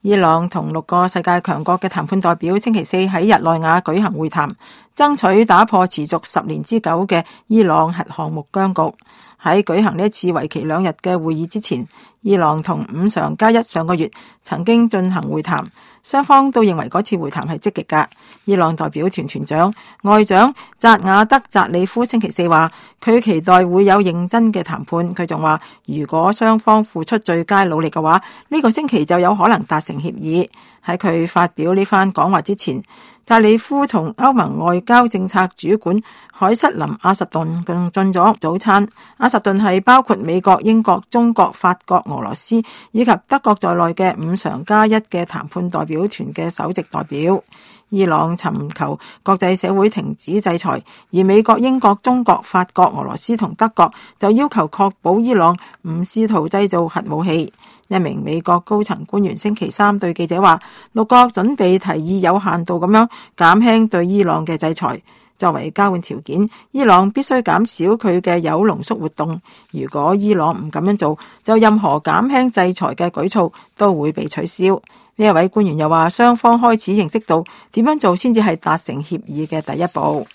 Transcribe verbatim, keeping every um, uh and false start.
伊朗同六個世界強國嘅談判代表星期四喺日內瓦舉行會談，爭取打破持續十年之久嘅伊朗核項目僵局。喺舉行呢一次為期兩日嘅會議之前，伊朗同五常加一上個月曾經進行會談，雙方都認為嗰次會談係積極㗎。伊朗代表團團長外長扎瓦德扎里夫星期四話，佢期待會有認真嘅談判。佢仲話，如果雙方付出最佳努力嘅話，呢個星期就有可能達成協議。喺佢發表呢番講話之前，扎里夫同歐盟外交政策主管海瑟琳阿什頓共進咗早餐。阿什頓係包括美國、英國、中國、法國、俄羅斯以及德國在內嘅五常加一嘅談判代表團嘅首席代表。伊朗尋求國際社會停止制裁，而美國、英國、中國、法國、俄羅斯同德國就要求確保伊朗唔試圖製造核武器。一名美國高層官員星期三對記者話，六國準備提議有限度咁樣減輕對伊朗嘅制裁，作為交換條件，伊朗必須減少佢嘅鈾濃縮活動。如果伊朗唔咁樣做，就任何減輕制裁嘅舉措都會被取消。呢一位官員又話，雙方開始認識到點樣做先至係達成協議嘅第一步。